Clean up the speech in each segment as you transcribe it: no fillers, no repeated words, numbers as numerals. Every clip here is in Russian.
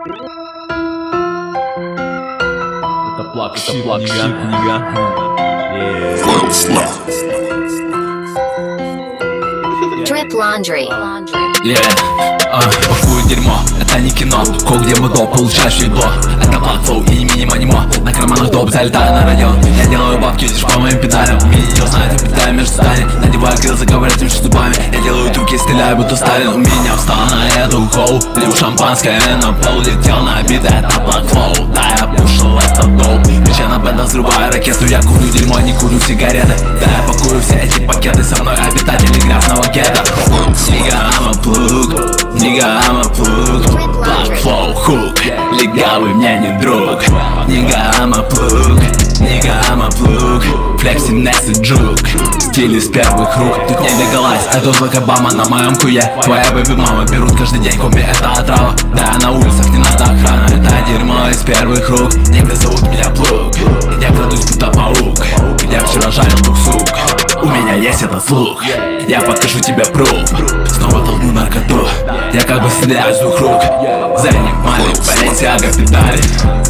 Это плак, книга. Drip Laundry. Пакую дерьмо, это не кино. Кое-где мы доп, получаешь ебло. Это платфоу и мини-манимо. На карманах доп, залетаю на район. Я делаю бабки лишь по моим педалям. Мини-ё знает, я питаю между стали. Надеваю крыл, заговорят между зубами. Я делаю трюки, стреляю, будто Сталин. У меня встал на эту хоу. Лил шампанское на пол, летел на биты, это платфоу. Да, я пушил это доп. Крича на бенда, взрываю ракету. Я курю дерьмо, не курю сигареты. Да, я пакую все эти пакеты. Со мной обитатели грязного гетто. Nigga, I'm a plug. Nigga, I'm a plug. Black flow hook. Легавый мне не друг. Nigga, I'm a plug. Nigga, I'm a plug. Флексин, Несс и Джук. Стиль из первых рук. Тут не бегалась, это злой Обама на моем куе. Твоя бэби-мама берут каждый день копи, это отрава. Да, на улицах не надо охрана. Это дерьмо из первых рук. Негры зовут меня плуг. Я крадусь будто паук. Я вчера жарил двух сук. У меня есть этот слух. Я покажу тебе пруф. Снова толкну наркоту. Я как бы стреляю с двух рук. Зенник, Мали, Баленсиага, педали.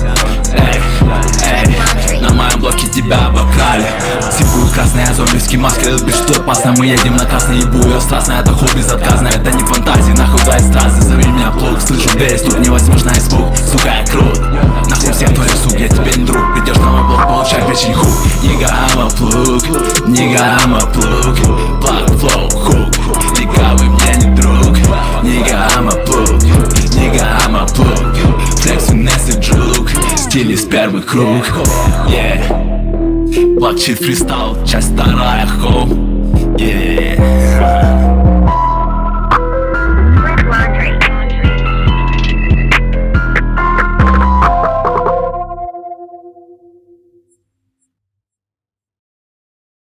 На моем блоке тебя обокрали. Сипую красные зомбийские маски. Любишь, что опасно, мы едем на красный. Ебу ее страстно, это хобби безотказно. Это не фантазии, нахуй за страсти. Зови меня плуг, слышу дверь, стук, не возьмешь на испуг. Сука, я крут, нахуй всех твоих сук. Я тебе не друг, придешь на мой блок, получай печень хук. Nigga, I'm a plug. Nigga, I'm a plug. Black flow hook. Легавый мне не друг. Nigga, I'm a plug. Nigga, I'm a plug. Флексин, Несс и Джук. Стиль из первых круг. Yeah. Блокчит фристайл, часть вторая, хоу. Yeah.